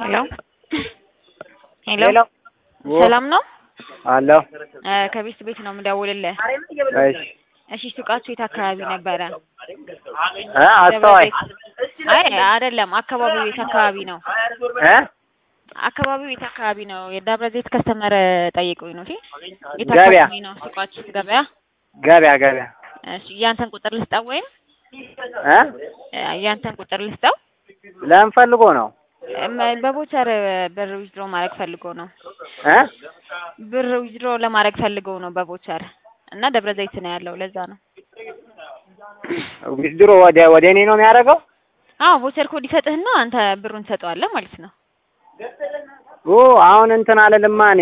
ሄሎ ሄሎ ሰላም ነው አሎ ከቤት ቤት ነው የምደውልልህ። እሺ እሺ ሱቃችሁ የት አካባቢ ነበረ? አስተዋይ አይ አይደለም፣ አካባቢው የት አካባቢ ነው? አካባቢው የት አካባቢ ነው? የደብረ ዘይት ከስተመር ጠይቁኝ ነው። እሺ የት አካባቢ ነው ሱቃችሁ? ገበያ ገበያ። እሺ ያንተን ቁጥር ልስጠው ወይም ያንተን ቁጥር ልስጠው? ለምን ፈልጎ ነው? በቦቸር ብር ዊዝድሮ ማድረግ ፈልጎ ነው። ብር ዊዝድሮ ለማድረግ ፈልጎ ነው በቦቸር እና ደብረ ዘይት ነው ያለው፣ ለዛ ነው። ዊዝድሮ ወደ እኔ ነው የሚያደርገው? አዎ ቦቸር ኮድ ይሰጥህና አንተ ብሩን ትሰጠዋለህ ማለት ነው። አሁን እንትን አለልማ እኔ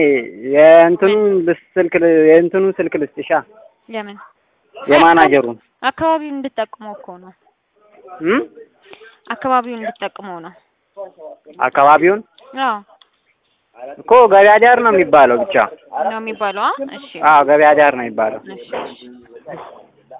የእንትኑን ስልክ ልስጥሻ። ለምን? የማናጀሩን አካባቢውን እንድትጠቅመው እኮ ነው። አካባቢውን እንድትጠቅመው ነው። አካባቢውን? አዎ እኮ ገበያ ዳር ነው የሚባለው ብቻ ነው የሚባለው። እሺ ገበያ ዳር ነው የሚባለው። እሺ